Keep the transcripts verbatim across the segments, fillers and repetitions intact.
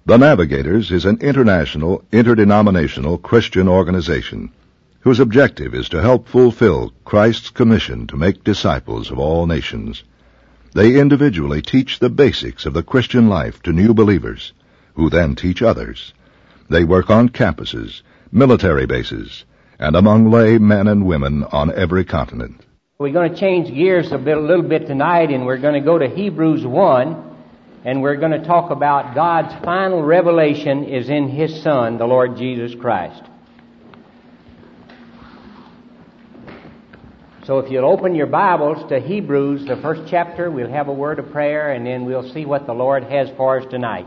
The Navigators is an international, interdenominational Christian organization whose objective is to help fulfill Christ's commission to make disciples of all nations. They individually teach the basics of the Christian life to new believers, who then teach others. They work on campuses, military bases, and among lay men and women on every continent. We're going to change gears a, bit, a little bit tonight, and we're going to go to Hebrews one, and we're going to talk about God's final revelation is in His Son, the Lord Jesus Christ. So if you'll open your Bibles to Hebrews, the first chapter, we'll have a word of prayer, and then we'll see what the Lord has for us tonight.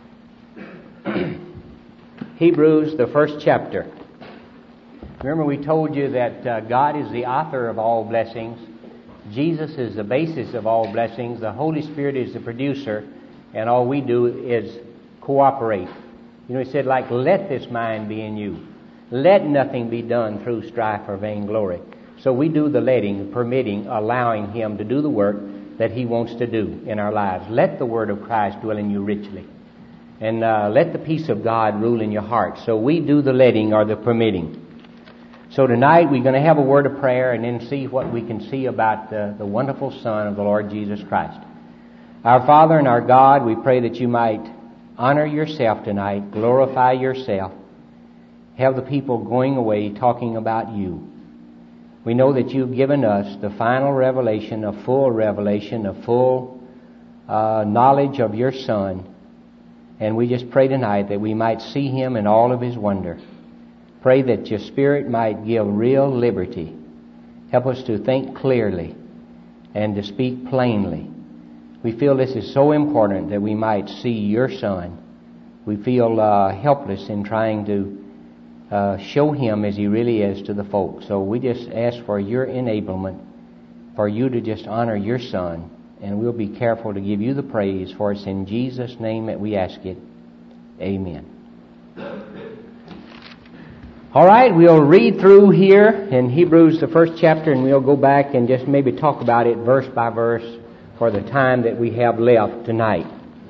Hebrews, the first chapter. Remember we told you that uh, God is the author of all blessings. Jesus is the basis of all blessings. The Holy Spirit is the producer, and all we do is cooperate. You know, He said, like, let this mind be in you. Let nothing be done through strife or vainglory. So we do the letting, permitting, allowing Him to do the work that He wants to do in our lives. Let the Word of Christ dwell in you richly. And uh, let the peace of God rule in your heart. So we do the letting or the permitting. So tonight we're going to have a word of prayer and then see what we can see about the, the wonderful Son of the Lord Jesus Christ. Our Father and our God, we pray that You might honor Yourself tonight, glorify Yourself, have the people going away talking about You. We know that You've given us the final revelation, a full revelation, a full uh, knowledge of Your Son. And we just pray tonight that we might see Him in all of His wonder. Pray that Your Spirit might give real liberty. Help us to think clearly and to speak plainly. We feel this is so important that we might see Your Son. We feel uh, helpless in trying to Uh, show Him as He really is to the folk. So we just ask for Your enablement, for You to just honor Your Son, and we'll be careful to give You the praise, for it's in Jesus' name that we ask it. Amen. All right, we'll read through here in Hebrews, the first chapter, and we'll go back and just maybe talk about it verse by verse for the time that we have left tonight.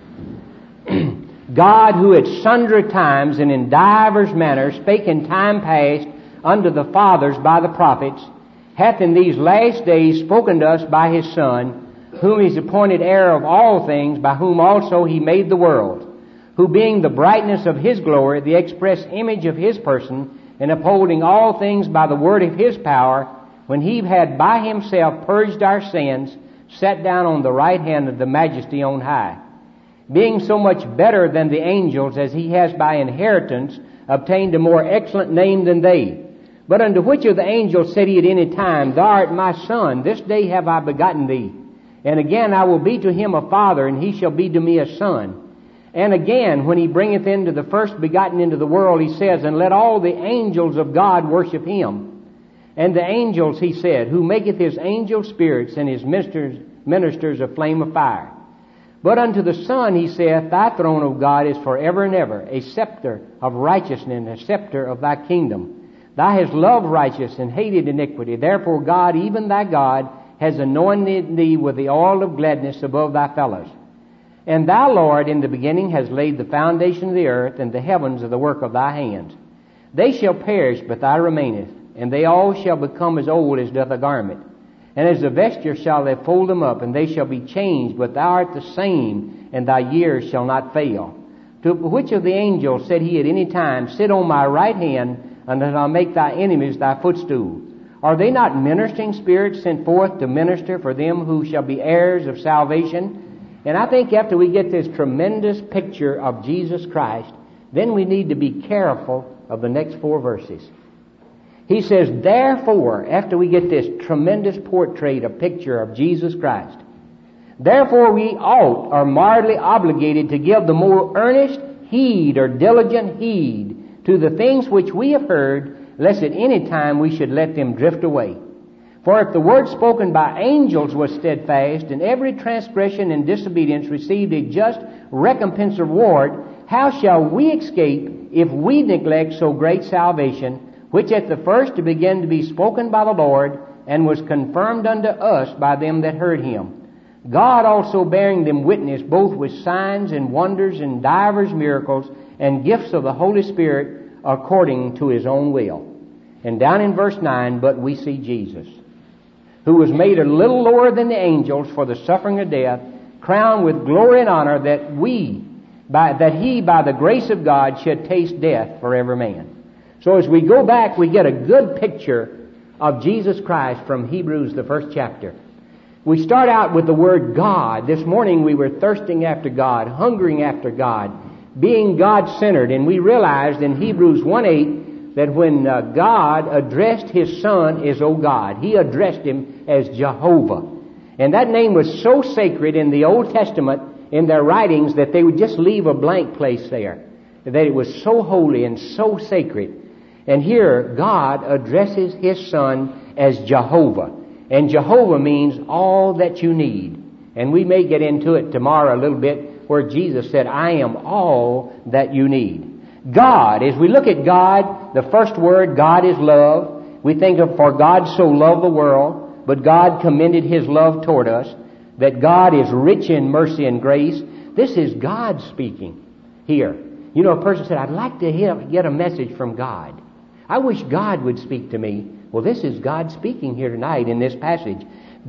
God, who at sundry times and in divers manners spake in time past unto the fathers by the prophets, hath in these last days spoken to us by His Son, whom He is appointed heir of all things, by whom also He made the world, who being the brightness of His glory, the express image of His person, and upholding all things by the word of His power, when He had by Himself purged our sins, sat down on the right hand of the Majesty on high, being so much better than the angels, as He has by inheritance obtained a more excellent name than they. But unto which of the angels said He at any time, Thou art my Son, this day have I begotten thee. And again, I will be to him a father, and he shall be to me a son. And again, when He bringeth into the first begotten into the world, He says, And let all the angels of God worship Him. And the angels, He said, who maketh His angel spirits and His ministers, ministers a flame of fire. But unto the Son He saith, Thy throne, O God, is forever and ever, a scepter of righteousness, a scepter of Thy kingdom. Thou hast loved righteousness and hated iniquity. Therefore God, even Thy God, has anointed Thee with the oil of gladness above Thy fellows. And Thou, Lord, in the beginning hast laid the foundation of the earth, and the heavens are the work of Thy hands. They shall perish, but Thou remainest, and they all shall become as old as doth a garment. And as a vesture shall they fold them up, and they shall be changed, but Thou art the same, and Thy years shall not fail. To which of the angels said He at any time, Sit on my right hand, until I make Thy enemies Thy footstool? Are they not ministering spirits sent forth to minister for them who shall be heirs of salvation? And I think after we get this tremendous picture of Jesus Christ, then we need to be careful of the next four verses. He says, Therefore, after we get this tremendous portrait, a picture of Jesus Christ, therefore we ought, or morally obligated, to give the more earnest heed, or diligent heed, to the things which we have heard, lest at any time we should let them drift away. For if the word spoken by angels was steadfast, and every transgression and disobedience received a just recompense of reward, how shall we escape if we neglect so great salvation, which at the first began to be spoken by the Lord, and was confirmed unto us by them that heard Him? God also bearing them witness both with signs and wonders and divers miracles and gifts of the Holy Spirit according to His own will. And down in verse nine, but we see Jesus, who was made a little lower than the angels for the suffering of death, crowned with glory and honor, that we, by, that He, by the grace of God, should taste death for every man. So as we go back, we get a good picture of Jesus Christ from Hebrews, the first chapter. We start out with the word God. This morning we were thirsting after God, hungering after God, being God-centered. And we realized in Hebrews one eight that when uh, God addressed His Son as, O God, He addressed Him as Jehovah. And that name was so sacred in the Old Testament, in their writings, that they would just leave a blank place there. That it was so holy and so sacred. And here God addresses His Son as Jehovah. And Jehovah means all that you need. And we may get into it tomorrow a little bit, where Jesus said, I am all that you need. God, as we look at God, the first word, God is love. We think of, for God so loved the world, but God commended His love toward us, that God is rich in mercy and grace. This is God speaking here. You know, a person said, I'd like to hear, get a message from God. I wish God would speak to me. Well, this is God speaking here tonight in this passage.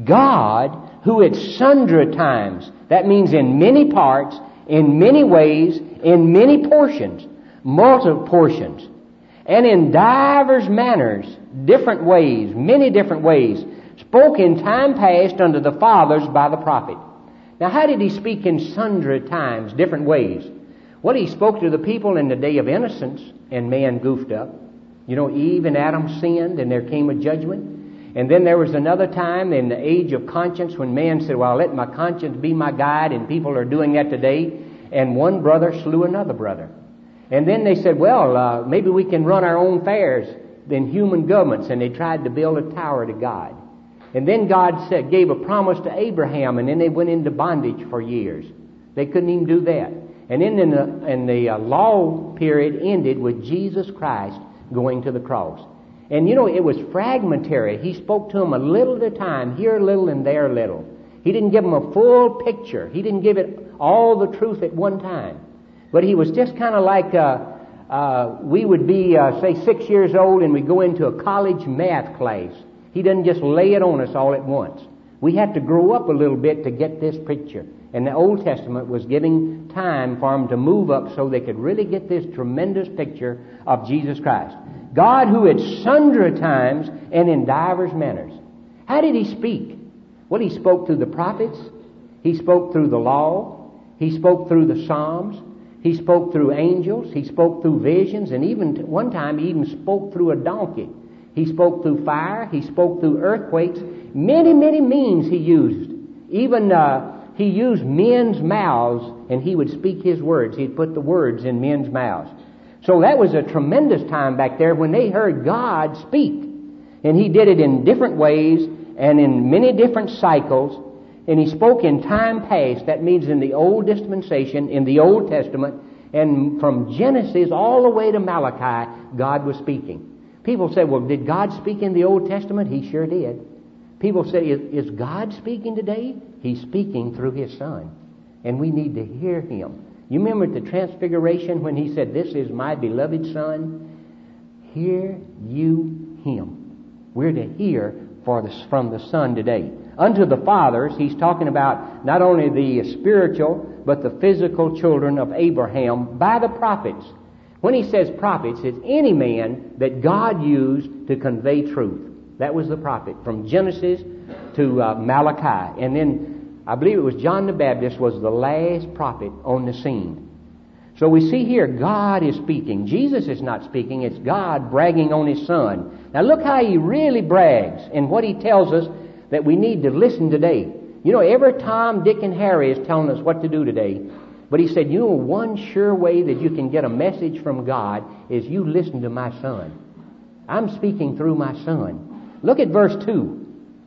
God, who at sundry times, that means in many parts, in many ways, in many portions, multiple portions, and in divers manners, different ways, many different ways, spoke in time past unto the fathers by the prophet. Now, how did He speak in sundry times, different ways? Well, He spoke to the people in the day of innocence, and man goofed up. You know, Eve and Adam sinned, and there came a judgment. And then there was another time in the age of conscience when man said, well, I'll let my conscience be my guide, and people are doing that today. And one brother slew another brother. And then they said, well, uh, maybe we can run our own affairs than human governments. And they tried to build a tower to God. And then God said, gave a promise to Abraham, and then they went into bondage for years. They couldn't even do that. And then in the, in the uh, law period ended with Jesus Christ going to the cross. And you know, it was fragmentary. He spoke to them a little at a time, here a little and there a little. He didn't give them a full picture. He didn't give it all the truth at one time. But He was just kind of like uh, uh, we would be, uh, say, six years old and we go into a college math class. He doesn't just lay it on us all at once. We had to grow up a little bit to get this picture. And the Old Testament was giving time for them to move up so they could really get this tremendous picture of Jesus Christ. God, who at sundry times and in divers manners. How did He speak? Well, He spoke through the prophets. He spoke through the law. He spoke through the Psalms. He spoke through angels. He spoke through visions. And even one time He even spoke through a donkey. He spoke through fire. He spoke through earthquakes. Many, many means He used. Even uh, He used men's mouths, and He would speak His words. He'd put the words in men's mouths. So that was a tremendous time back there when they heard God speak. And He did it in different ways and in many different cycles. And He spoke in time past. That means in the Old Dispensation, in the Old Testament. And from Genesis all the way to Malachi, God was speaking. People say, well, did God speak in the Old Testament? He sure did. People say, is, is God speaking today? He's speaking through His Son. And we need to hear Him. You remember at the Transfiguration when He said, this is my beloved Son? Hear you Him. We're to hear for the, from the Son today. Unto the fathers, He's talking about not only the spiritual, but the physical children of Abraham by the prophets. When He says prophets, it's any man that God used to convey truth. That was the prophet from Genesis to uh, Malachi. And then I believe it was John the Baptist was the last prophet on the scene. So we see here God is speaking. Jesus is not speaking. It's God bragging on His Son. Now look how He really brags and what He tells us that we need to listen today. You know, every Tom, Dick, and Harry is telling us what to do today. But He said, you know, one sure way that you can get a message from God is you listen to my Son. I'm speaking through my Son. Look at verse two.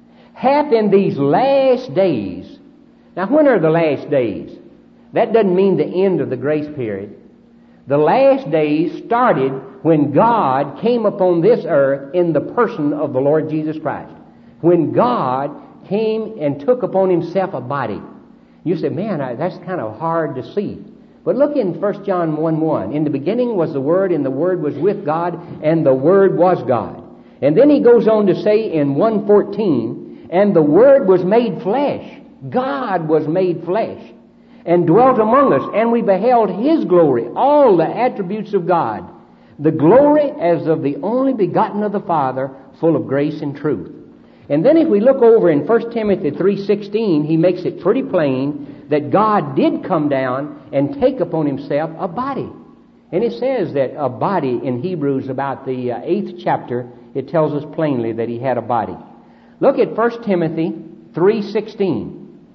Hath in these last days. Now, when are the last days? That doesn't mean the end of the grace period. The last days started when God came upon this earth in the person of the Lord Jesus Christ. When God came and took upon himself a body. You say, man, I, that's kind of hard to see. But look in First John one one. In the beginning was the Word, and the Word was with God, and the Word was God. And then he goes on to say in one fourteen, and the Word was made flesh. God was made flesh and dwelt among us, and we beheld His glory, all the attributes of God. The glory as of the only begotten of the Father, full of grace and truth. And then if we look over in First Timothy three sixteen, he makes it pretty plain that God did come down and take upon himself a body. And it says that a body in Hebrews, about the uh, eighth chapter, it tells us plainly that he had a body. Look at First Timothy three sixteen.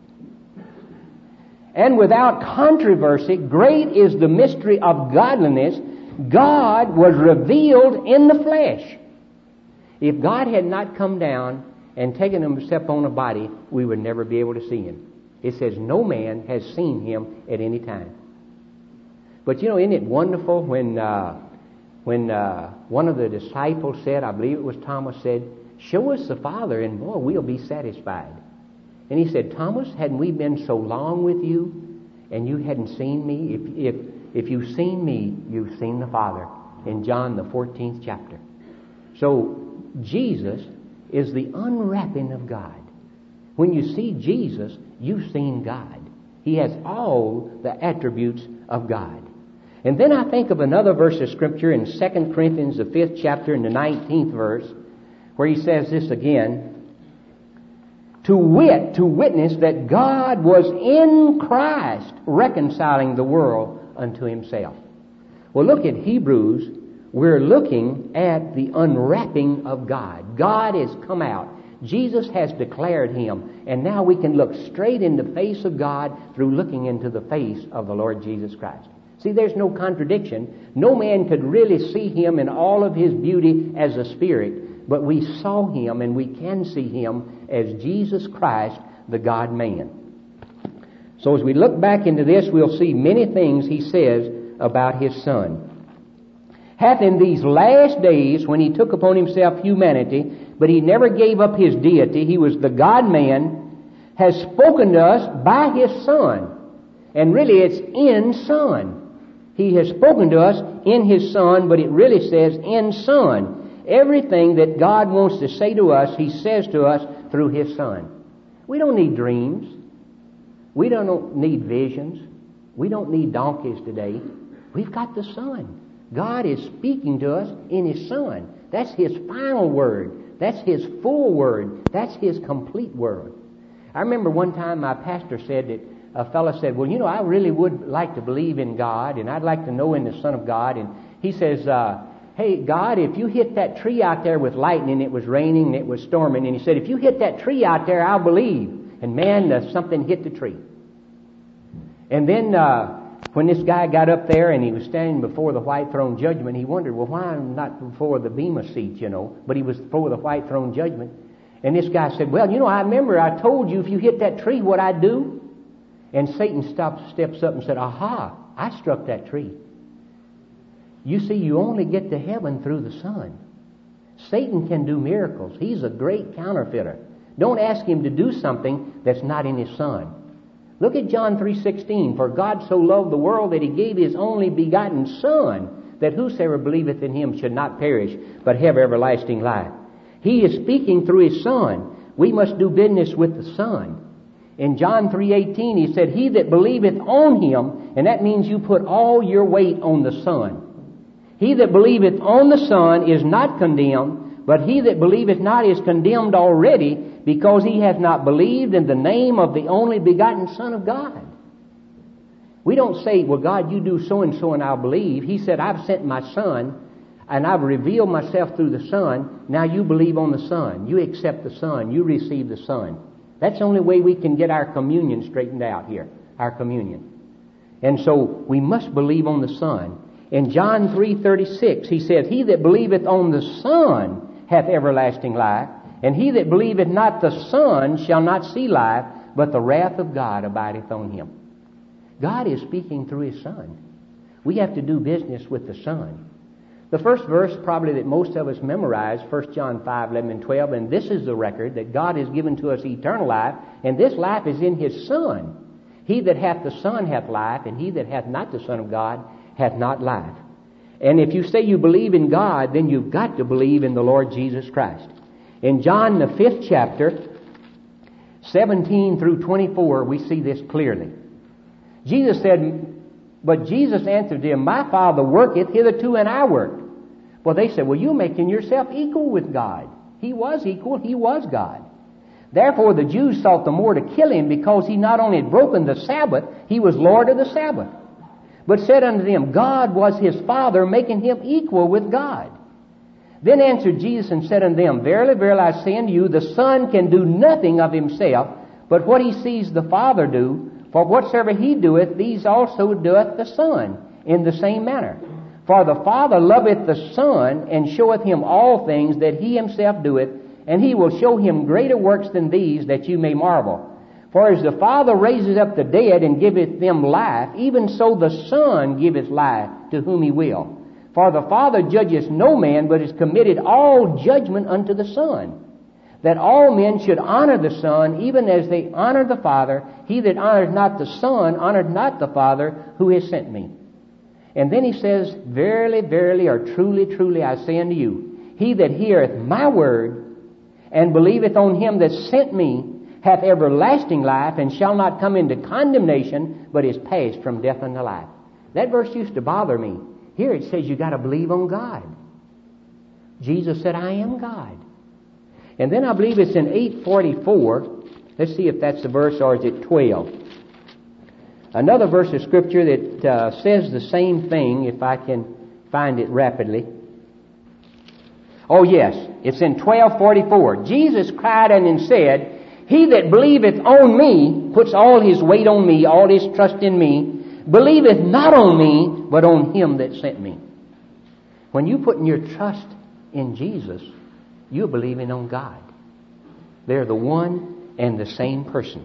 And without controversy, great is the mystery of godliness. God was revealed in the flesh. If God had not come down and taken himself on a body, we would never be able to see him. It says no man has seen him at any time. But you know, isn't it wonderful when uh, when uh, one of the disciples said, I believe it was Thomas, said, show us the Father and boy, we'll be satisfied. And he said, Thomas, hadn't we been so long with you and you hadn't seen me? If, if, if you've seen me, you've seen the Father, in John the fourteenth chapter. So Jesus is the unwrapping of God. When you see Jesus, you've seen God. He has all the attributes of God. And then I think of another verse of Scripture in Second Corinthians, the fifth chapter, and the nineteenth verse, where he says this again, to wit, to witness that God was in Christ reconciling the world unto himself. Well, look at Hebrews. We're looking at the unwrapping of God. God has come out. Jesus has declared him. And now we can look straight in the face of God through looking into the face of the Lord Jesus Christ. See, there's no contradiction. No man could really see him in all of his beauty as a spirit, but we saw him and we can see him as Jesus Christ, the God-man. So as we look back into this, we'll see many things he says about his Son. Hath in these last days, when he took upon himself humanity, but he never gave up his deity, he was the God-man, has spoken to us by his Son. And really it's in Son. He has spoken to us in his Son, but it really says in Son. Everything that God wants to say to us, he says to us through his Son. We don't need dreams. We don't need visions. We don't need donkeys today. We've got the Son. God is speaking to us in his Son. That's his final word. That's his full word. That's his complete word. I remember one time my pastor said that a fellow said, well, you know, I really would like to believe in God, and I'd like to know in the Son of God. And he says, uh, hey, God, if you hit that tree out there with lightning, it was raining and it was storming, and he said, if you hit that tree out there, I'll believe. And man, uh, something hit the tree. And then uh, when this guy got up there and he was standing before the white throne judgment, he wondered, well, why not before the bema seat, you know? But he was before the white throne judgment. And this guy said, well, you know, I remember I told you if you hit that tree, what I'd do. And Satan stops, steps up and said, aha, I struck that tree. You see, you only get to heaven through the Son. Satan can do miracles. He's a great counterfeiter. Don't ask him to do something that's not in his Son. Look at John three sixteen. For God so loved the world that he gave his only begotten Son, that whosoever believeth in him should not perish, but have everlasting life. He is speaking through his Son. We must do business with the Son. In John three eighteen, he said, he that believeth on him, and that means you put all your weight on the Son. He that believeth on the Son is not condemned, but he that believeth not is condemned already, because he hath not believed in the name of the only begotten Son of God. We don't say, well, God, you do so-and-so and I'll believe. He said, I've sent my Son, and I've revealed myself through the Son. Now you believe on the Son. You accept the Son. You receive the Son. That's the only way we can get our communion straightened out here, our communion. And so we must believe on the Son. In John three thirty-six, he says, he that believeth on the Son hath everlasting life, and he that believeth not the Son shall not see life, but the wrath of God abideth on him. God is speaking through his Son. We have to do business with the Son. The first verse probably that most of us memorize, First John five, eleven, and twelve, and this is the record that God has given to us eternal life, and this life is in His Son. He that hath the Son hath life, and he that hath not the Son of God hath not life. And if you say you believe in God, then you've got to believe in the Lord Jesus Christ. In John, the fifth chapter, seventeen through twenty-four, we see this clearly. Jesus said, but Jesus answered them, my Father worketh hitherto, and I work. Well, they said, well, you're making yourself equal with God. He was equal. He was God. Therefore, the Jews sought the more to kill him, because he not only had broken the Sabbath, he was Lord of the Sabbath. But said unto them, God was his Father, making him equal with God. Then answered Jesus and said unto them, verily, verily, I say unto you, the Son can do nothing of himself, but what he sees the Father do. For whatsoever he doeth, these also doeth the Son, in the same manner. For the Father loveth the Son, and showeth him all things that he himself doeth, and he will show him greater works than these, that you may marvel. For as the Father raises up the dead, and giveth them life, even so the Son giveth life to whom he will. For the Father judgeth no man, but has committed all judgment unto the Son, that all men should honor the Son, even as they honor the Father. He that honoreth not the Son honoreth not the Father who has sent me. And then he says, verily, verily, or truly, truly, I say unto you, he that heareth my word, and believeth on him that sent me, hath everlasting life, and shall not come into condemnation, but is passed from death unto life. That verse used to bother me. Here it says you got to believe on God. Jesus said, I am God. And then I believe it's in eight forty-four. Let's see if that's the verse, or is it twelve? Another verse of Scripture that uh, says the same thing, if I can find it rapidly. Oh yes, it's in twelve forty-four. Jesus cried and said, he that believeth on me, puts all his weight on me, all his trust in me, believeth not on me, but on him that sent me. When you put your trust in Jesus, you're believing on God. They're the one and the same person.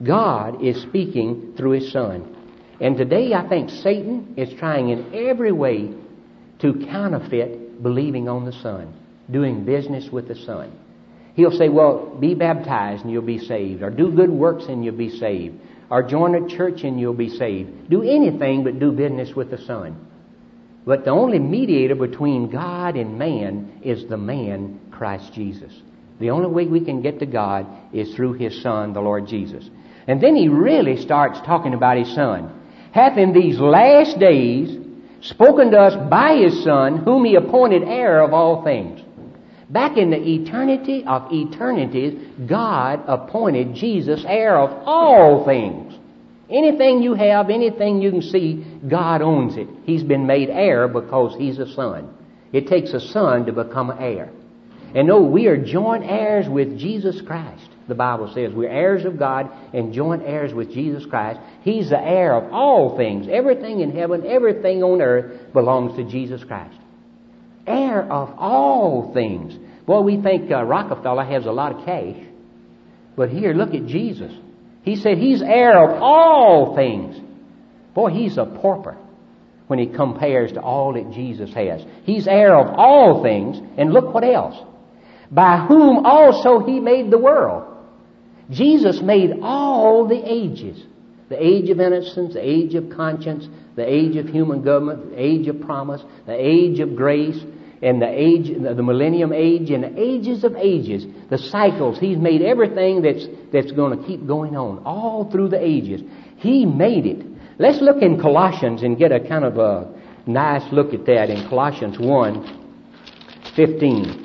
God is speaking through His Son. And today I think Satan is trying in every way to counterfeit believing on the Son, doing business with the Son. He'll say, well, be baptized and you'll be saved, or do good works and you'll be saved, or join a church and you'll be saved. Do anything but do business with the Son. But the only mediator between God and man is the man, Christ Jesus. The only way we can get to God is through His Son, the Lord Jesus. And then he really starts talking about His Son. Hath in these last days spoken to us by His Son, whom He appointed heir of all things. Back in the eternity of eternities, God appointed Jesus heir of all things. Anything you have, anything you can see, God owns it. He's been made heir because He's a son. It takes a son to become an heir. And no, we are joint heirs with Jesus Christ. The Bible says we're heirs of God and joint heirs with Jesus Christ. He's the heir of all things. Everything in heaven, everything on earth belongs to Jesus Christ. Heir of all things. Boy, we think uh, Rockefeller has a lot of cash. But here, look at Jesus. He said He's heir of all things. Boy, He's a pauper when He compares to all that Jesus has. He's heir of all things. And look what else. By whom also He made the world. Jesus made all the ages. The age of innocence, the age of conscience, the age of human government, the age of promise, the age of grace, and the age, the millennium age, and the ages of ages, the cycles. He's made everything that's that's going to keep going on all through the ages. He made it. Let's look in Colossians and get a kind of a nice look at that in Colossians one fifteen.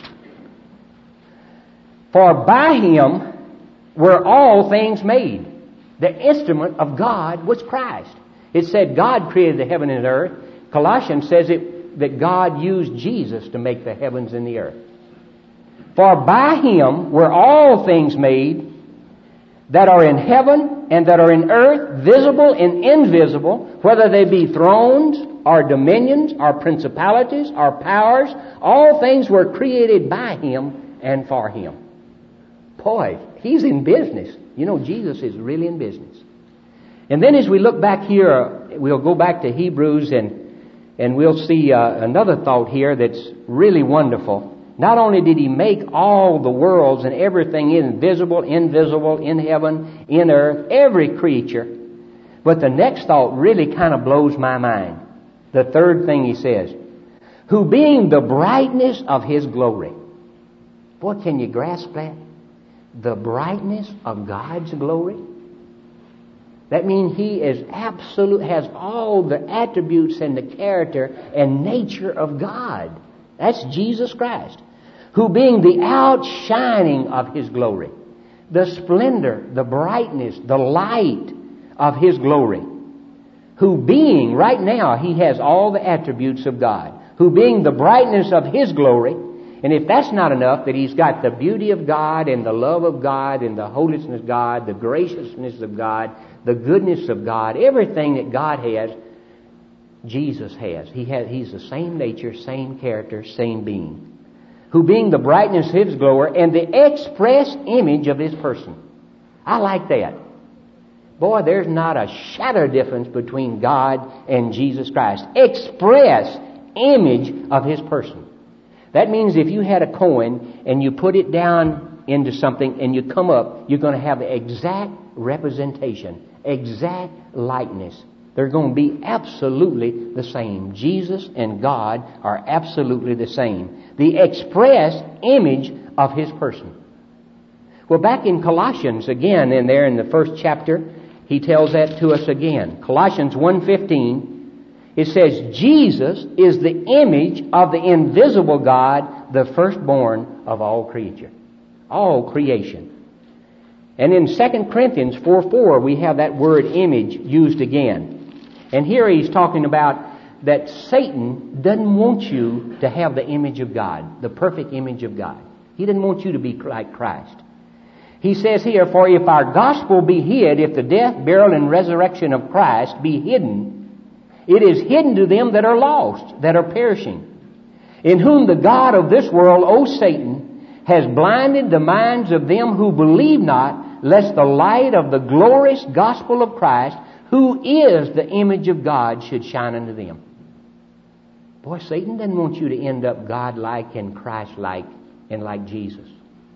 For by Him were all things made. The instrument of God was Christ. It said God created the heaven and earth. Colossians says it that God used Jesus to make the heavens and the earth. For by Him were all things made, that are in heaven and that are in earth, visible and invisible, whether they be thrones or dominions or principalities or powers. All things were created by Him and for Him. Boy, He's in business. You know, Jesus is really in business. And then as we look back here, we'll go back to Hebrews and And we'll see uh, another thought here that's really wonderful. Not only did He make all the worlds and everything invisible, invisible, in heaven, in earth, every creature, but the next thought really kind of blows my mind. The third thing He says, who being the brightness of His glory. Boy, can you grasp that? The brightness of God's glory. That means He is absolute, has all the attributes and the character and nature of God. That's Jesus Christ. Who being the outshining of His glory, the splendor, the brightness, the light of His glory. Who being, right now, He has all the attributes of God. Who being the brightness of His glory. And if that's not enough, that He's got the beauty of God and the love of God and the holiness of God, the graciousness of God, the goodness of God, everything that God has, Jesus has. He has. He's the same nature, same character, same being. Who being the brightness of His glory and the express image of His person. I like that. Boy, there's not a shadow of difference between God and Jesus Christ. Express image of His person. That means if you had a coin and you put it down into something and you come up, you're going to have the exact representation, exact likeness. They're going to be absolutely the same. Jesus and God are absolutely the same. The express image of His person. Well, back in Colossians, again, in there in the first chapter, he tells that to us again. Colossians one fifteen, it says, Jesus is the image of the invisible God, the firstborn of all creature. All creation. And in Second Corinthians four four, we have that word image used again. And here he's talking about that Satan doesn't want you to have the image of God, the perfect image of God. He doesn't want you to be like Christ. He says here, for if our gospel be hid, if the death, burial, and resurrection of Christ be hidden, it is hidden to them that are lost, that are perishing, in whom the God of this world, O Satan, has blinded the minds of them who believe not, lest the light of the glorious gospel of Christ, who is the image of God, should shine unto them. Boy, Satan doesn't want you to end up God-like and Christ-like and like Jesus.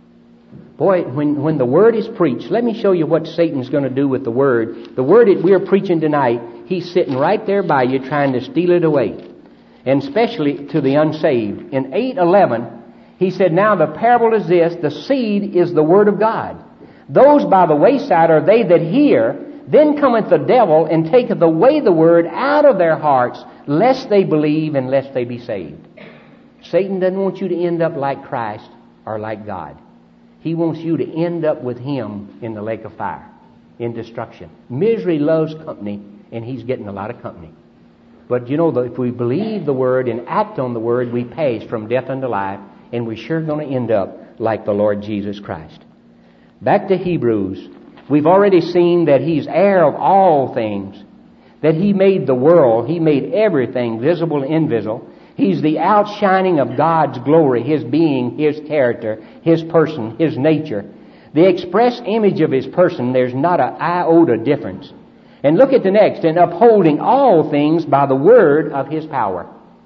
Boy, when, when the Word is preached, let me show you what Satan's going to do with the Word. The Word that we're preaching tonight, he's sitting right there by you trying to steal it away. And especially to the unsaved. In eight eleven, he said, now the parable is this, the seed is the Word of God. Those by the wayside are they that hear. Then cometh the devil and taketh away the word out of their hearts, lest they believe and lest they be saved. Satan doesn't want you to end up like Christ or like God. He wants you to end up with Him in the lake of fire, in destruction. Misery loves company, and he's getting a lot of company. But you know, if we believe the Word and act on the Word, we pass from death unto life, and we're sure going to end up like the Lord Jesus Christ. Back to Hebrews. We've already seen that He's heir of all things, that He made the world, He made everything, visible and invisible. He's the outshining of God's glory, His being, His character, His person, His nature. The express image of His person, there's not an iota difference. And look at the next, and upholding all things by the word of His power.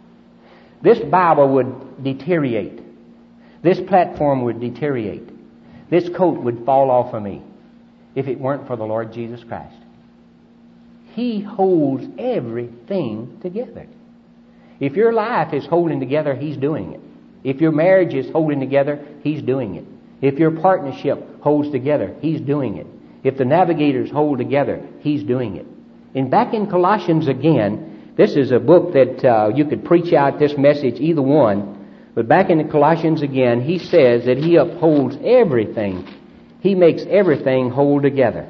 This Bible would deteriorate. This platform would deteriorate. This coat would fall off of me if it weren't for the Lord Jesus Christ. He holds everything together. If your life is holding together, He's doing it. If your marriage is holding together, He's doing it. If your partnership holds together, He's doing it. If the navigators hold together, He's doing it. And back in Colossians again, this is a book that uh, you could preach out this message, either one. But back in Colossians again, he says that He upholds everything. He makes everything hold together.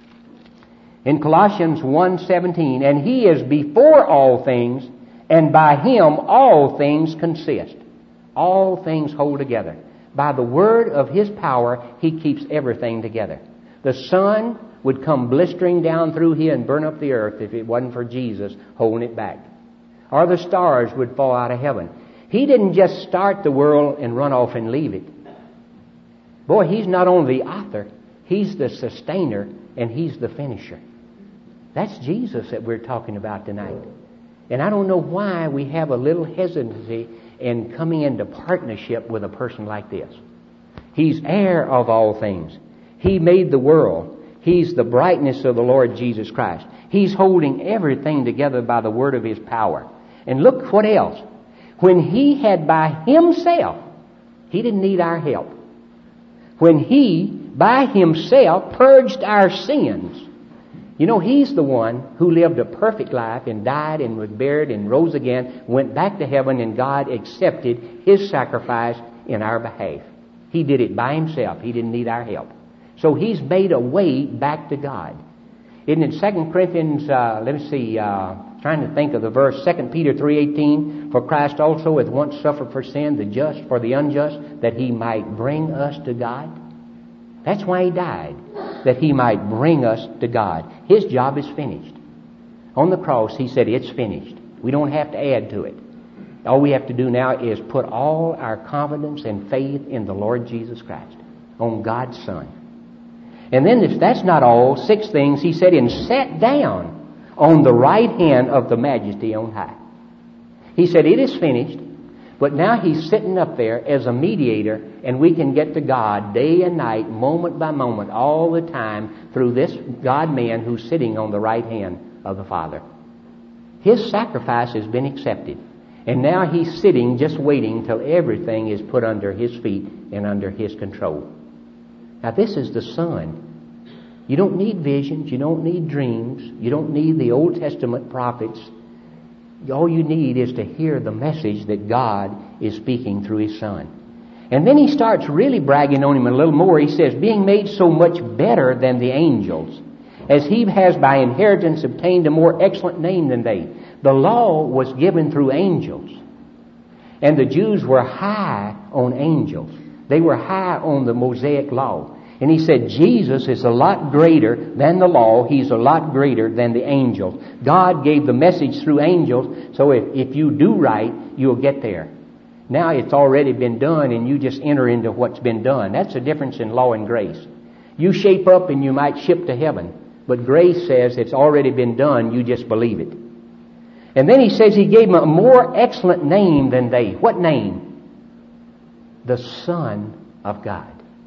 In Colossians one seventeen, and He is before all things, and by Him all things consist. All things hold together. By the word of His power, He keeps everything together. The sun would come blistering down through here and burn up the earth if it wasn't for Jesus holding it back. Or the stars would fall out of heaven. He didn't just start the world and run off and leave it. Boy, He's not only the author, He's the sustainer, and He's the finisher. That's Jesus that we're talking about tonight. And I don't know why we have a little hesitancy in coming into partnership with a person like this. He's heir of all things. He made the world. He's the brightness of the Lord Jesus Christ. He's holding everything together by the word of His power. And look what else. When He had by Himself, He didn't need our help. When He by Himself purged our sins. You know, He's the one who lived a perfect life and died and was buried and rose again, went back to heaven, and God accepted His sacrifice in our behalf. He did it by Himself. He didn't need our help. So He's made a way back to God. Isn't it Second Corinthians, uh, let me see, uh, trying to think of the verse, Second Peter three eighteen, for Christ also hath once suffered for sin, the just for the unjust, that He might bring us to God. That's why He died, that He might bring us to God. His job is finished. On the cross, He said, it's finished. We don't have to add to it. All we have to do now is put all our confidence and faith in the Lord Jesus Christ, on God's Son. And then if that's not all, six things, He said, and sat down on the right hand of the Majesty on high. He said, it is finished. But now He's sitting up there as a mediator, and we can get to God day and night, moment by moment, all the time, through this God-man who's sitting on the right hand of the Father. His sacrifice has been accepted. And now He's sitting just waiting till everything is put under His feet and under His control. Now this is the Son. You don't need visions. You don't need dreams. You don't need the Old Testament prophets. All you need is to hear the message that God is speaking through His Son. And then He starts really bragging on Him a little more. He says, being made so much better than the angels, as He has by inheritance obtained a more excellent name than they. The law was given through angels. And the Jews were high on angels. They were high on the Mosaic law. And He said, Jesus is a lot greater than the law. He's a lot greater than the angels. God gave the message through angels, so if, if you do right, you'll get there. Now it's already been done, and you just enter into what's been done. That's the difference in law and grace. You shape up and you might ship to heaven. But grace says it's already been done, you just believe it. And then He says He gave them a more excellent name than they. What name? The Son of God.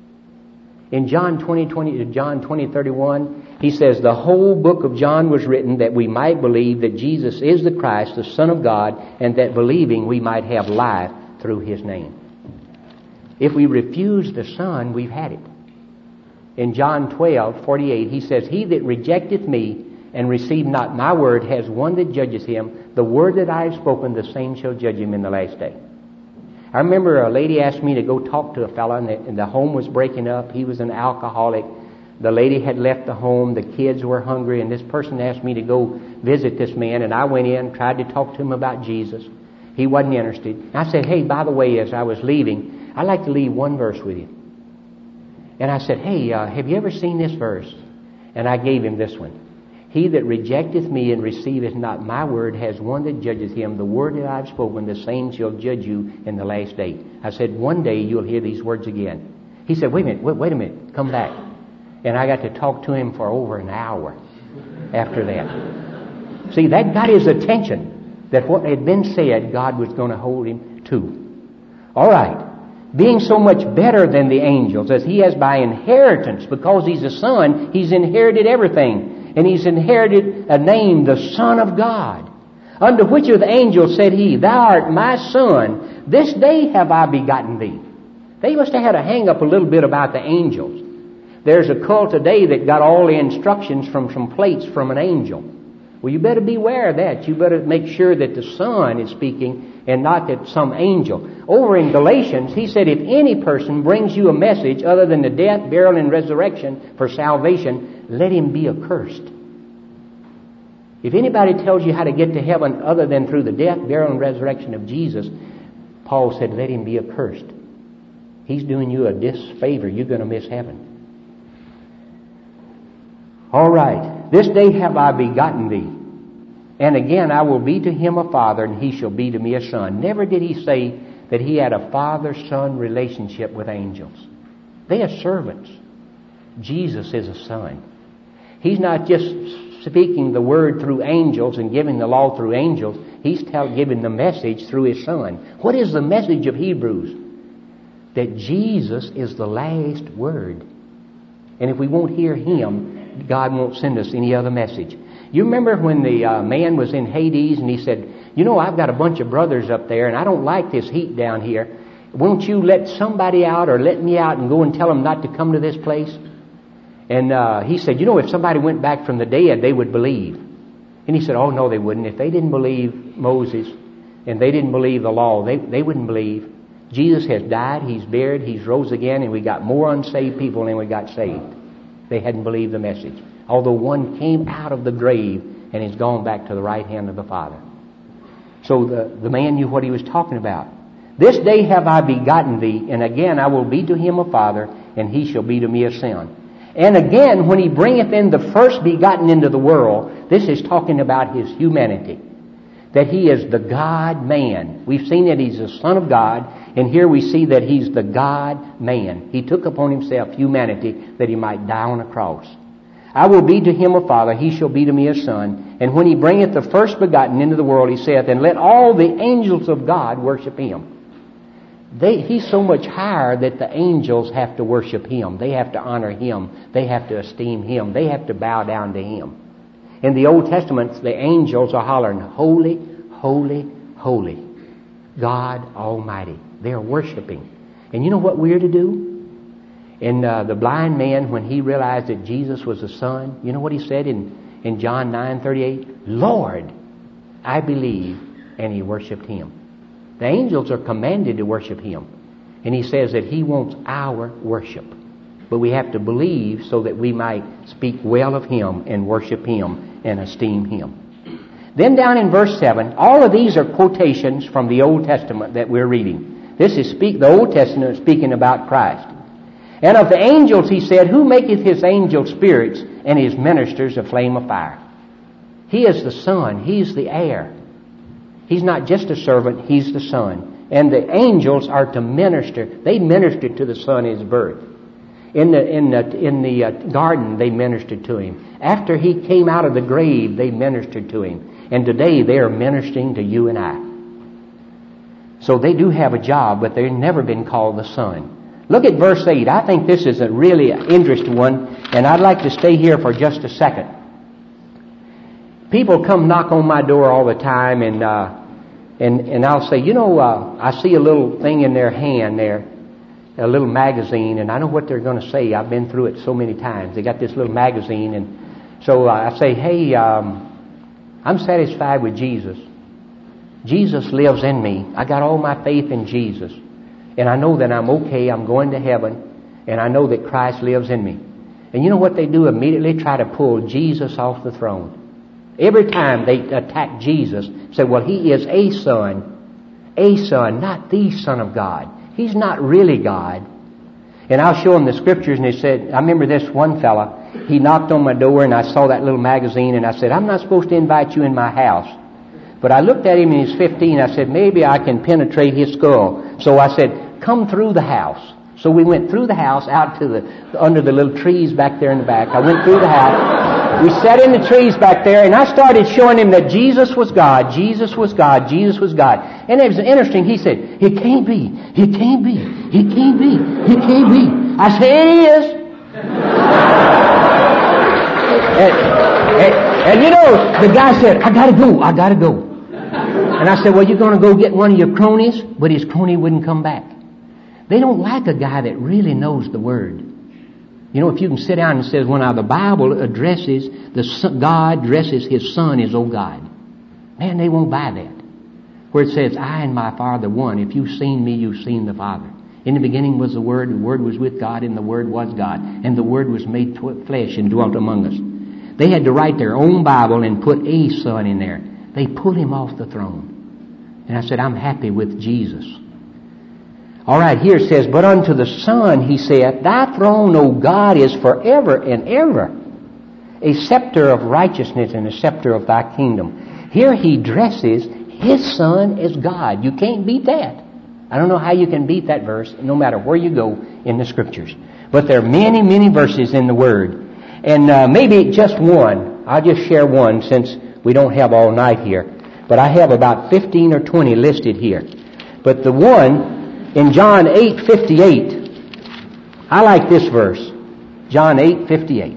In John twenty, twenty, John twenty, thirty-one, He says, the whole book of John was written that we might believe that Jesus is the Christ, the Son of God, and that believing we might have life through His name. If we refuse the Son, we've had it. In John twelve, forty-eight, He says, he that rejecteth me and receive not my word has one that judges him. The word that I have spoken, the same shall judge him in the last day. I remember a lady asked me to go talk to a fellow, and the, and the home was breaking up. He was an alcoholic. The lady had left the home. The kids were hungry, and this person asked me to go visit this man, and I went in, tried to talk to him about Jesus. He wasn't interested. And I said, hey, by the way, as I was leaving, I'd like to leave one verse with you. And I said, hey, uh, have you ever seen this verse? And I gave him this one. He that rejecteth me and receiveth not my word has one that judges him. The word that I have spoken, the same shall judge you in the last day. I said, one day you'll hear these words again. He said, wait a minute, wait, wait a minute, come back. And I got to talk to him for over an hour after that. See, that got his attention, that what had been said, God was going to hold him to. All right. Being so much better than the angels, as he has by inheritance, because he's a son, he's inherited everything. And he's inherited a name, the Son of God. Unto which of the angels said he, thou art my son, this day have I begotten thee. They must have had a hang up a little bit about the angels. There's a cult today that got all the instructions from some plates from an angel. Well, you better beware of that. You better make sure that the Son is speaking and not that some angel. Over in Galatians, he said, if any person brings you a message other than the death, burial, and resurrection for salvation, let him be accursed. If anybody tells you how to get to heaven other than through the death, burial, and resurrection of Jesus, Paul said, let him be accursed. He's doing you a disfavor. You're going to miss heaven. All right. This day have I begotten thee. And again, I will be to him a father, and he shall be to me a son. Never did he say that he had a father-son relationship with angels. They are servants. Jesus is a son. He's not just speaking the word through angels and giving the law through angels. He's tell, giving the message through His Son. What is the message of Hebrews? That Jesus is the last word. And if we won't hear Him, God won't send us any other message. You remember when the uh, man was in Hades and he said, you know, I've got a bunch of brothers up there and I don't like this heat down here. Won't you let somebody out or let me out and go and tell them not to come to this place? And uh, he said, you know, if somebody went back from the dead, they would believe. And he said, oh, no, they wouldn't. If they didn't believe Moses and they didn't believe the law, they, they wouldn't believe. Jesus has died, He's buried, He's rose again, and we got more unsaved people than we got saved. They hadn't believed the message. Although one came out of the grave and is gone back to the right hand of the Father. So the, the man knew what he was talking about. This day have I begotten thee, and again I will be to him a father, and he shall be to me a son. And again, when He bringeth in the first begotten into the world, this is talking about His humanity. That He is the God-man. We've seen that He's the Son of God, and here we see that He's the God-man. He took upon Himself humanity that He might die on a cross. I will be to him a father, he shall be to me a son. And when He bringeth the first begotten into the world, He saith, and let all the angels of God worship Him. They, he's so much higher that the angels have to worship Him. They have to honor Him. They have to esteem Him. They have to bow down to Him. In the Old Testament, the angels are hollering, holy, holy, holy, God Almighty. They are worshiping. And you know what we're to do? And uh, the blind man, when he realized that Jesus was the Son, you know what he said in, in John nine thirty-eight? Lord, I believe. And he worshiped Him. The angels are commanded to worship Him. And He says that He wants our worship. But we have to believe so that we might speak well of Him and worship Him and esteem Him. Then down in verse seven, all of these are quotations from the Old Testament that we're reading. This is speak the Old Testament speaking about Christ. And of the angels He said, who maketh His angels spirits and His ministers a flame of fire? He is the Son. He's the heir. He's not just a servant. He's the Son. And the angels are to minister. They ministered to the Son at His birth. In the, in the, in the uh, garden, they ministered to Him. After He came out of the grave, they ministered to Him. And today they are ministering to you and I. So they do have a job, but they've never been called the Son. Look at verse eight. I think this is a really interesting one, and I'd like to stay here for just a second. People come knock on my door all the time, and uh, and and I'll say, you know, uh, I see a little thing in their hand there, a little magazine, and I know what they're going to say. I've been through it so many times. They got this little magazine, and so uh, I say, hey, um, I'm satisfied with Jesus. Jesus lives in me. I got all my faith in Jesus. And I know that I'm okay, I'm going to heaven, and I know that Christ lives in me. And you know what they do? Immediately try to pull Jesus off the throne. Every time they attack Jesus, say, well, He is a son, a son, not the Son of God. He's not really God. And I'll show them the scriptures, and they said, I remember this one fella, he knocked on my door, and I saw that little magazine, and I said, I'm not supposed to invite you in my house. But I looked at him and he's fifteen. I said, maybe I can penetrate his skull. So I said, come through the house. So we went through the house out to the under the little trees back there in the back. I went through the house. We sat in the trees back there, and I started showing him that Jesus was God. Jesus was God. Jesus was God. And it was interesting. He said, it can't be. It can't be. It can't be. It can't be. I said, it is. and, and, and you know, the guy said, I gotta go. I gotta go. And I said, well, you're going to go get one of your cronies? But his crony wouldn't come back. They don't like a guy that really knows the Word. You know, if you can sit down and says, when well, now the Bible addresses, the son, God addresses His Son as, oh God. Man, they won't buy that. Where it says, I and my Father one. If you've seen me, you've seen the Father. In the beginning was the Word, the Word was with God, and the Word was God. And the Word was made flesh and dwelt among us. They had to write their own Bible and put a Son in there. They pulled Him off the throne. And I said, I'm happy with Jesus. All right, here it says, but unto the Son He saith, thy throne, O God, is forever and ever, a scepter of righteousness and a scepter of thy kingdom. Here He dresses His Son as God. You can't beat that. I don't know how you can beat that verse, no matter where you go in the Scriptures. But there are many, many verses in the Word. And uh, maybe just one. I'll just share one since we don't have all night here. But I have about fifteen or twenty listed here. But the one in John eight fifty-eight, I like this verse. John eight fifty-eight.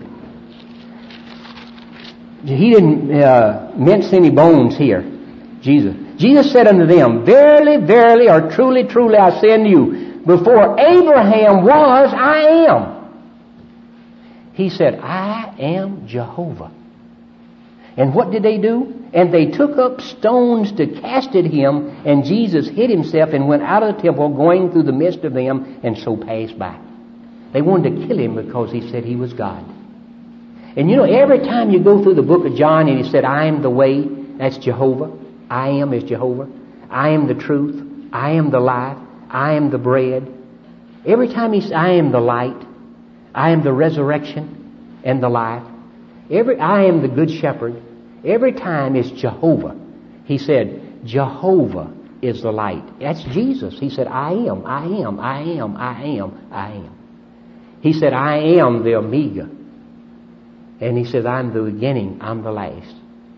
He didn't uh, mince any bones here. Jesus. Jesus said unto them, Verily, verily, or truly, truly, I say unto you, before Abraham was, I am. He said, I am Jehovah. And what did they do? And they took up stones to cast at him, and Jesus hid himself and went out of the temple, going through the midst of them, and so passed by. They wanted to kill him because he said he was God. And you know, every time you go through the book of John and he said, I am the way, that's Jehovah. I am is Jehovah. I am the truth. I am the life. I am the bread. Every time he says, I am the light. I am the resurrection and the life. Every, I am the good shepherd. Every time it's Jehovah. He said, Jehovah is the light. That's Jesus. He said, I am, I am, I am, I am, I am. He said, I am the Omega. And he said, I'm the beginning, I'm the last.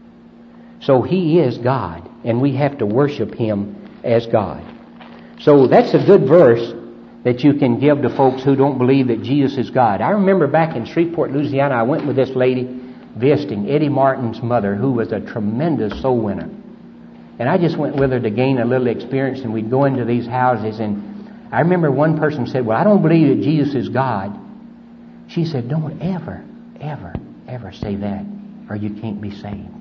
So he is God, and we have to worship him as God. So that's a good verse that you can give to folks who don't believe that Jesus is God. I remember back in Shreveport, Louisiana, I went with this lady visiting Eddie Martin's mother, who was a tremendous soul winner. And I just went with her to gain a little experience, and we'd go into these houses, and I remember one person said, well, I don't believe that Jesus is God. She said, don't ever, ever, ever say that, or you can't be saved.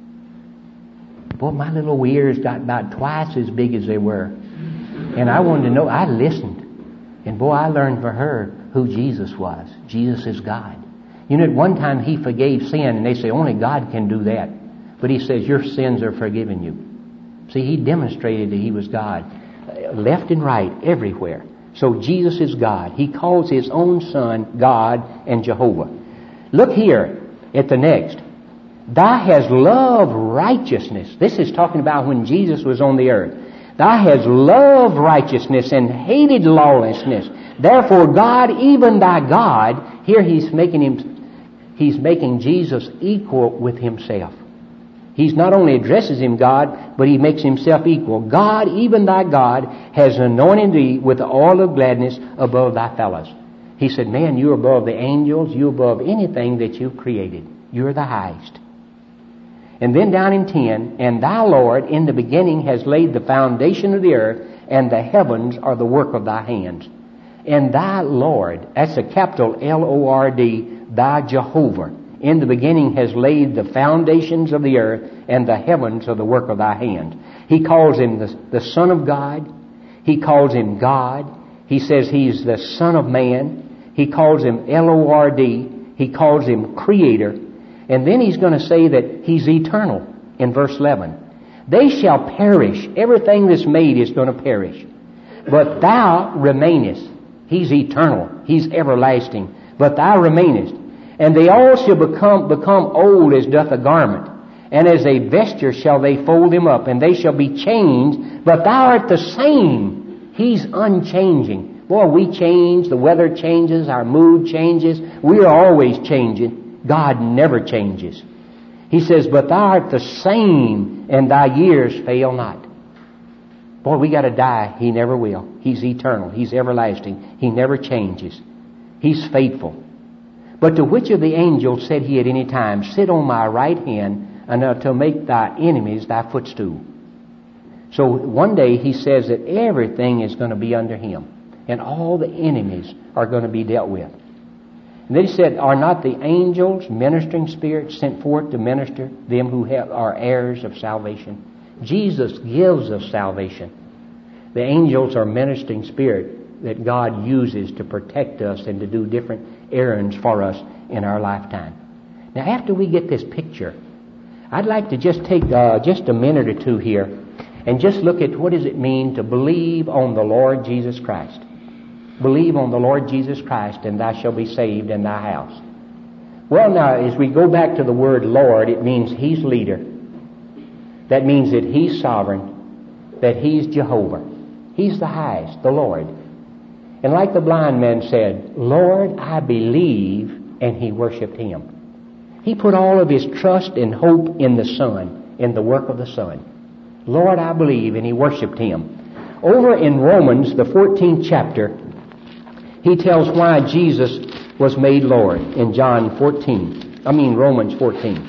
Boy, my little ears got about twice as big as they were. And I wanted to know, I listened. And boy, I learned for her who Jesus was. Jesus is God. You know, at one time he forgave sin, and they say only God can do that. But he says your sins are forgiven you. See, he demonstrated that he was God. Left and right, everywhere. So Jesus is God. He calls his own son God and Jehovah. Look here at the next. Thou hast loved righteousness. This is talking about when Jesus was on the earth. Thou hast loved righteousness and hated lawlessness. Therefore God, even thy God, here he's making him, he's making Jesus equal with himself. He's not only addresses him God, but he makes himself equal. God, even thy God, has anointed thee with the oil of gladness above thy fellows. He said, man, you're above the angels, you're above anything that you've created. You're the highest. And then down in ten, and thy Lord in the beginning has laid the foundation of the earth, and the heavens are the work of thy hands. And thy Lord, that's a capital L O R D, thy Jehovah, in the beginning has laid the foundations of the earth, and the heavens are the work of thy hands. He calls him the, the Son of God. He calls him God. He says he's the Son of Man. He calls him L O R D. He calls him Creator. And then he's going to say that he's eternal in verse eleven. They shall perish. Everything that's made is going to perish. But thou remainest. He's eternal. He's everlasting. But thou remainest. And they all shall become, become old as doth a garment. And as a vesture shall they fold him up. And they shall be changed. But thou art the same. He's unchanging. Boy, we change. The weather changes. Our mood changes. We are always changing. God never changes. He says, but thou art the same, and thy years fail not. Boy, we got to die. He never will. He's eternal. He's everlasting. He never changes. He's faithful. But to which of the angels said he at any time, sit on my right hand, and to make thy enemies thy footstool? So one day he says that everything is going to be under him, and all the enemies are going to be dealt with. And then he said, are not the angels, ministering spirits, sent forth to minister them who have, are heirs of salvation? Jesus gives us salvation. The angels are ministering spirit that God uses to protect us and to do different errands for us in our lifetime. Now, after we get this picture, I'd like to just take uh, just a minute or two here and just look at what does it mean to believe on the Lord Jesus Christ. Believe on the Lord Jesus Christ, and thou shalt be saved in thy house. Well, now, as we go back to the word Lord, it means he's leader. That means that he's sovereign, that he's Jehovah. He's the highest, the Lord. And like the blind man said, Lord, I believe, and he worshiped him. He put all of his trust and hope in the Son, in the work of the Son. Lord, I believe, and he worshiped him. Over in Romans, the fourteenth chapter, he tells why Jesus was made Lord in John fourteen. I mean Romans fourteen.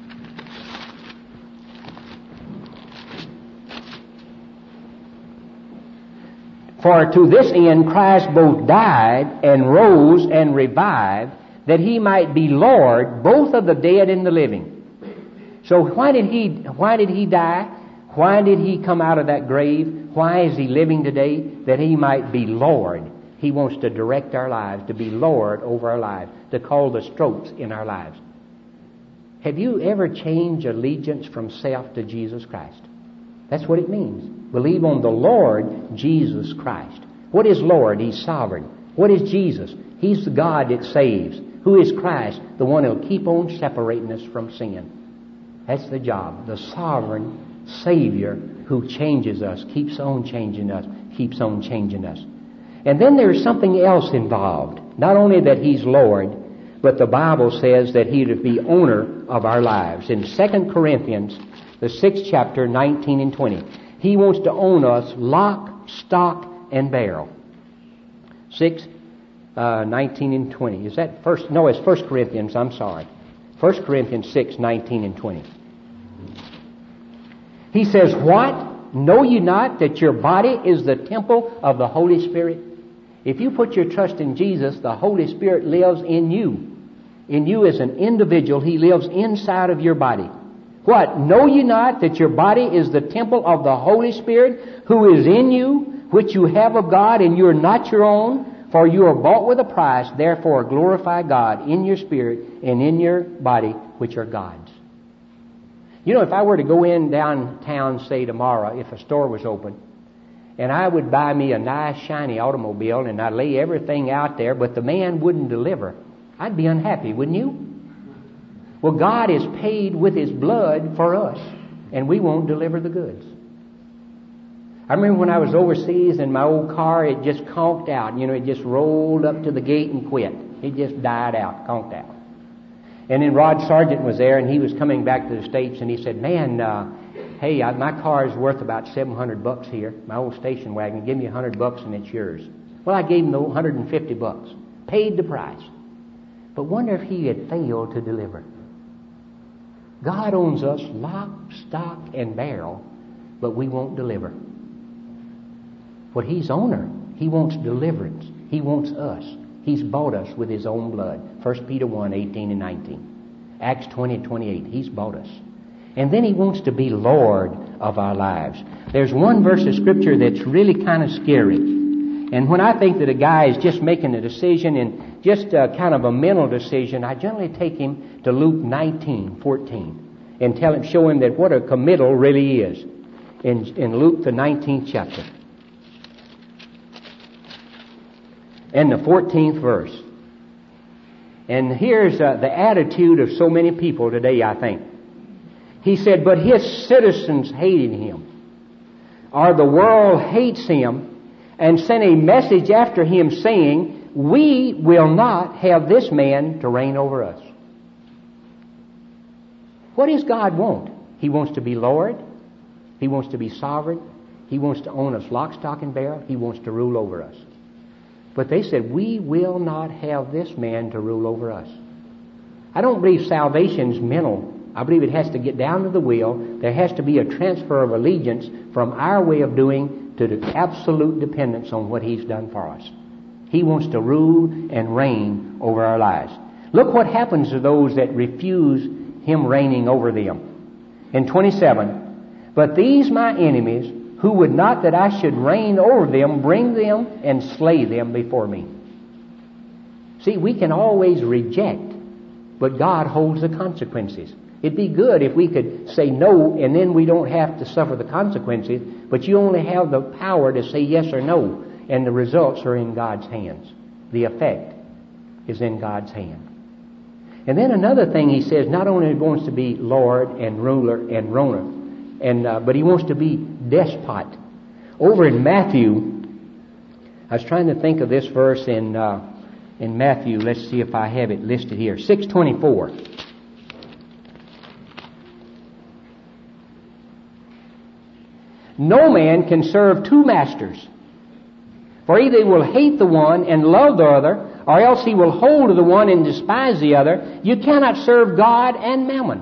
For to this end Christ both died and rose and revived, that he might be Lord both of the dead and the living. So why did he, why did he die? Why did he come out of that grave? Why is he living today? That he might be Lord. He wants to direct our lives, to be Lord over our lives, to call the strokes in our lives. Have you ever changed allegiance from self to Jesus Christ? That's what it means. Believe on the Lord Jesus Christ. What is Lord? He's sovereign. What is Jesus? He's the God that saves. Who is Christ? The one who'll keep on separating us from sin. That's the job. The sovereign Savior who changes us, keeps on changing us, keeps on changing us. And then there's something else involved. Not only that He's Lord, but the Bible says that He's the owner of our lives. In Second Corinthians, the sixth chapter, nineteen and twenty, He wants to own us lock, stock, and barrel. Six, uh, nineteen and twenty. Is that first? No, it's First Corinthians. I'm sorry. First Corinthians six, nineteen and twenty. He says, "What? Know you not that your body is the temple of the Holy Spirit?" If you put your trust in Jesus, the Holy Spirit lives in you. In you as an individual, He lives inside of your body. What? Know you not that your body is the temple of the Holy Spirit who is in you, which you have of God, and you are not your own? For you are bought with a price. Therefore glorify God in your spirit and in your body, which are God's. You know, if I were to go in downtown, say tomorrow, if a store was open, and I would buy me a nice shiny automobile and I'd lay everything out there, but the man wouldn't deliver, I'd be unhappy, wouldn't you? Well, God is paid with His blood for us, and we won't deliver the goods. I remember when I was overseas and my old car, it just conked out. You know, it just rolled up to the gate and quit. It just died out, conked out. And then Rod Sargent was there, and he was coming back to the States, and he said, "Man, uh, hey, I, my car is worth about seven hundred bucks here, my old station wagon. Give me one hundred bucks and it's yours." Well, I gave him the one hundred fifty bucks, paid the price. But wonder if he had failed to deliver. God owns us lock, stock, and barrel, but we won't deliver. But He's owner. He wants deliverance. He wants us. He's bought us with His own blood. First Peter one, eighteen and nineteen. Acts twenty and twenty-eight. He's bought us. And then He wants to be Lord of our lives. There's one verse of Scripture that's really kind of scary. And when I think that a guy is just making a decision and just a, kind of a mental decision, I generally take him to Luke nineteen, fourteen and tell him, show him that what a committal really is in, in Luke the nineteenth chapter. And the fourteenth verse. And here's uh, the attitude of so many people today, I think. He said, "But His citizens hated Him, or the world hates Him, and sent a message after Him saying, we will not have this man to reign over us." What does God want? He wants to be Lord. He wants to be sovereign. He wants to own us lock, stock, and barrel. He wants to rule over us. But they said, we will not have this man to rule over us. I don't believe salvation's mental. I believe it has to get down to the will. There has to be a transfer of allegiance from our way of doing to the absolute dependence on what He's done for us. He wants to rule and reign over our lives. Look what happens to those that refuse Him reigning over them. In twenty-seven, "But these my enemies, who would not that I should reign over them, bring them and slay them before me." See, we can always reject, but God holds the consequences. It'd be good if we could say no, and then we don't have to suffer the consequences, but you only have the power to say yes or no, and the results are in God's hands. The effect is in God's hand. And then another thing He says, not only He wants to be Lord and ruler and roner, and uh, but He wants to be despot. Over in Matthew, I was trying to think of this verse in uh, in Matthew. Let's see if I have it listed here. six twenty-four. No man can serve two masters. For either he will hate the one and love the other, or else he will hold to the one and despise the other. You cannot serve God and mammon,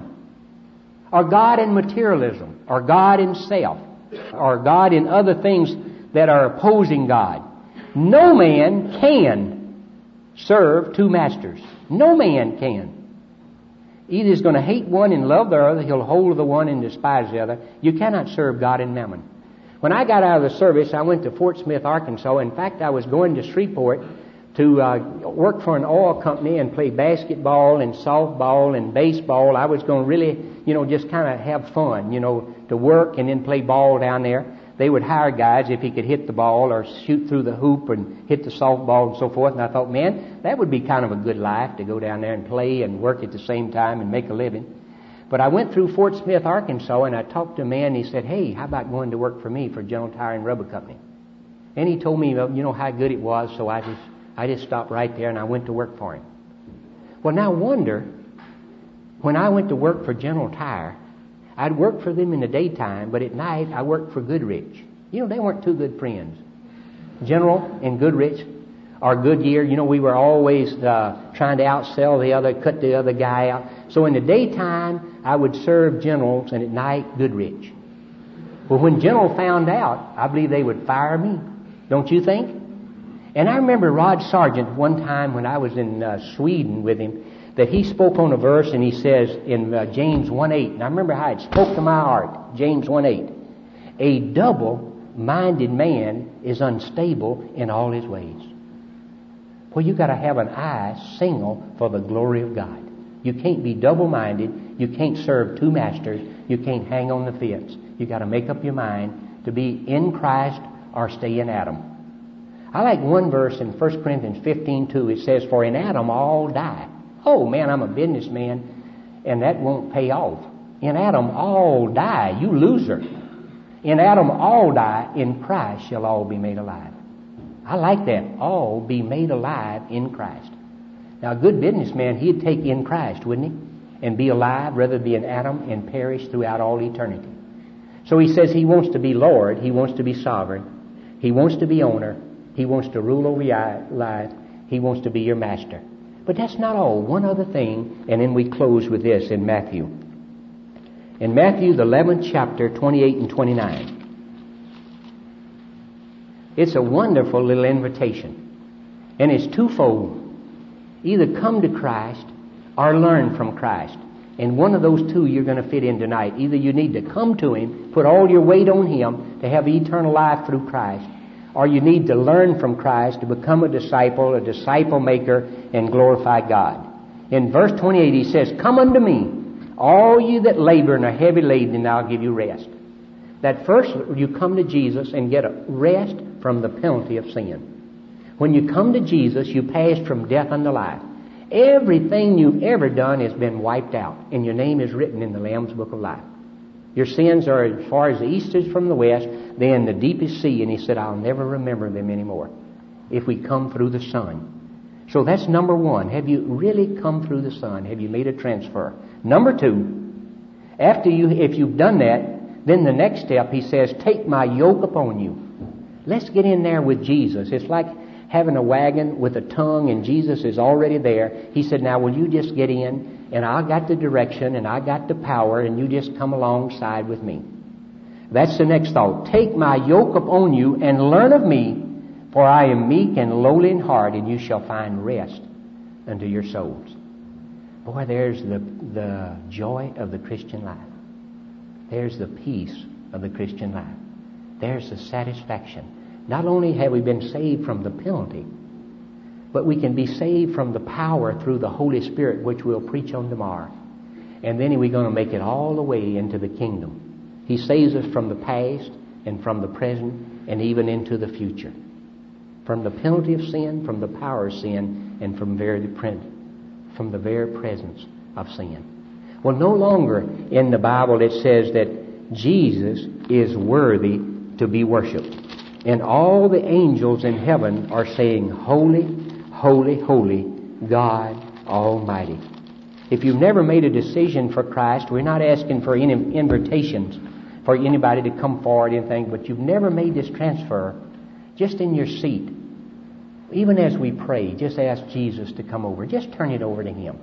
or God and materialism, or God and self, or God in other things that are opposing God. No man can serve two masters. No man can. Either he's going to hate one and love the other, he'll hold to the one and despise the other. You cannot serve God and mammon. When I got out of the service, I went to Fort Smith, Arkansas. In fact, I was going to Shreveport to uh, work for an oil company and play basketball and softball and baseball. I was going to really, you know, just kind of have fun, you know, to work and then play ball down there. They would hire guys if he could hit the ball or shoot through the hoop and hit the softball and so forth. And I thought, man, that would be kind of a good life to go down there and play and work at the same time and make a living. But I went through Fort Smith, Arkansas, and I talked to a man, and he said, hey, how about going to work for me for General Tire and Rubber Company? And he told me, you know, how good it was, so I just I just stopped right there and I went to work for him. Well, now wonder, when I went to work for General Tire, I'd work for them in the daytime, but at night I worked for Goodrich. You know, they weren't two good friends. General and Goodrich, or Goodyear, you know, we were always uh, trying to outsell the other, cut the other guy out. So in the daytime, I would serve Generals, and at night, Goodrich. Well, when General found out, I believe they would fire me. Don't you think? And I remember Rod Sargent one time when I was in uh, Sweden with him, that he spoke on a verse, and he says in uh, James one eight, and I remember how it spoke to my heart, James one eight, a double-minded man is unstable in all his ways. Well, you got to have an eye single for the glory of God. You can't be double-minded. You can't serve two masters. You can't hang on the fence. You got to make up your mind to be in Christ or stay in Adam. I like one verse in First Corinthians fifteen two. It says, for in Adam all die. Oh, man, I'm a businessman, and that won't pay off. In Adam all die. You loser. In Adam all die. In Christ shall all be made alive. I like that. All be made alive in Christ. Now, a good businessman, he'd take in Christ, wouldn't he? And be alive rather than be an Adam and perish throughout all eternity. So he says he wants to be Lord. He wants to be sovereign. He wants to be owner. He wants to rule over your life. He wants to be your master. But that's not all. One other thing, and then we close with this in Matthew. In Matthew, the eleventh chapter, twenty-eight and twenty-nine. It's a wonderful little invitation. And it's twofold. Either come to Christ or learn from Christ. And one of those two you're going to fit in tonight. Either you need to come to Him, put all your weight on Him to have eternal life through Christ, or you need to learn from Christ to become a disciple, a disciple maker, and glorify God. In verse twenty-eight he says, come unto me, all you that labor and are heavy laden, and I'll give you rest. That first you come to Jesus and get a rest from the penalty of sin. When you come to Jesus, you pass from death unto life. Everything you've ever done has been wiped out, and your name is written in the Lamb's Book of Life. Your sins are as far as the east is from the west, they're in the deepest sea, and He said, I'll never remember them anymore if we come through the Son. So that's number one. Have you really come through the Son? Have you made a transfer? Number two, after you, if you've done that, then the next step, He says, take my yoke upon you. Let's get in there with Jesus. It's like having a wagon with a tongue, and Jesus is already there. He said, now will you just get in, and I got the direction, and I got the power, and you just come alongside with me. That's the next thought. Take my yoke upon you and learn of me, for I am meek and lowly in heart, and you shall find rest unto your souls. Boy, there's the, the joy of the Christian life. There's the peace of the Christian life. There's the satisfaction. Not only have we been saved from the penalty, but we can be saved from the power through the Holy Spirit, which we'll preach on tomorrow. And then we're going to make it all the way into the kingdom. He saves us from the past and from the present and even into the future. From the penalty of sin, from the power of sin, and from very from the very presence of sin. Well, no longer in the Bible it says that Jesus is worthy to be worshipped. And all the angels in heaven are saying, holy, holy, holy, God Almighty. If you've never made a decision for Christ, we're not asking for any invitations. for anybody to come forward and anything, but you've never made this transfer, just in your seat, even as we pray, just ask Jesus to come over. Just turn it over to Him.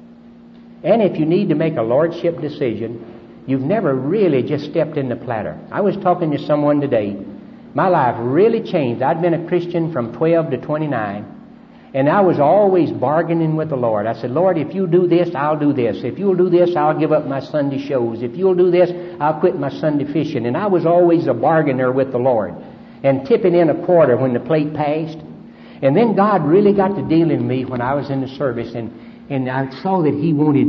And if you need to make a lordship decision, you've never really just stepped in the platter. I was talking to someone today. My life really changed. I'd been a Christian from twelve to twenty-nine, and I was always bargaining with the Lord. I said, Lord, if you do this, I'll do this. If you'll do this, I'll give up my Sunday shows. If you'll do this, I'll quit my Sunday fishing. And I was always a bargainer with the Lord, and tipping in a quarter when the plate passed. And then God really got to dealing with me when I was in the service, and, and I saw that He wanted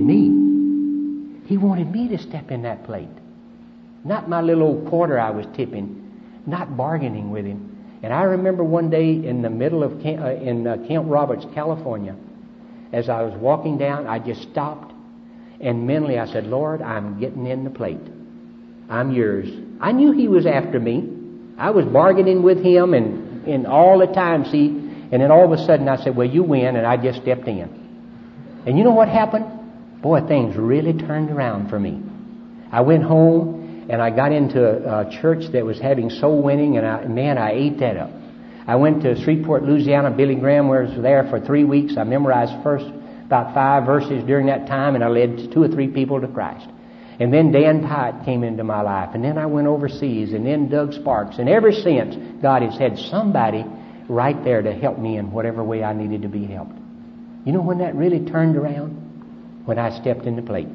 me. He wanted me to step in that plate. Not my little old quarter I was tipping, not bargaining with Him. And I remember one day in the middle of Camp, uh, in uh, Camp Roberts, California, as I was walking down, I just stopped, and mentally I said, Lord, I'm getting in the plate. I'm yours. I knew He was after me. I was bargaining with Him and, and all the time, see. And then all of a sudden I said, well, you win, and I just stepped in. And you know what happened? Boy, things really turned around for me. I went home, and I got into a, a church that was having soul winning, and I, man, I ate that up. I went to Shreveport, Louisiana. Billy Graham was there for three weeks. I memorized first about five verses during that time, and I led two or three people to Christ. And then Dan Pyatt came into my life, and then I went overseas, and then Doug Sparks. And ever since, God has had somebody right there to help me in whatever way I needed to be helped. You know when that really turned around? When I stepped in the plate.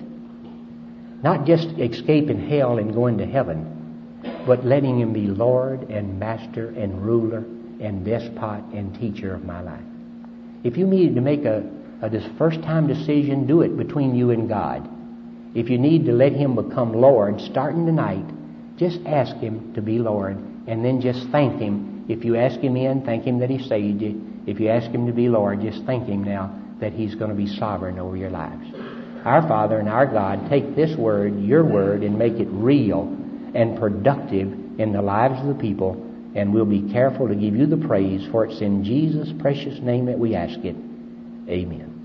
Not just escaping hell and going to heaven, but letting Him be Lord and Master and ruler and despot and teacher of my life. If you needed to make a, a this first time decision, do it between you and God. If you need to let Him become Lord, starting tonight, just ask Him to be Lord, and then just thank Him. If you ask Him in, thank Him that He saved you. If you ask Him to be Lord, just thank Him now that He's going to be sovereign over your lives. Our Father and our God, take this word, your word, and make it real and productive in the lives of the people, and we'll be careful to give you the praise, for it's in Jesus' precious name that we ask it. Amen.